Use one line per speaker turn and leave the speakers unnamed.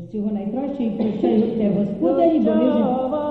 всього найкращого і прощай те господарі, бо ми вже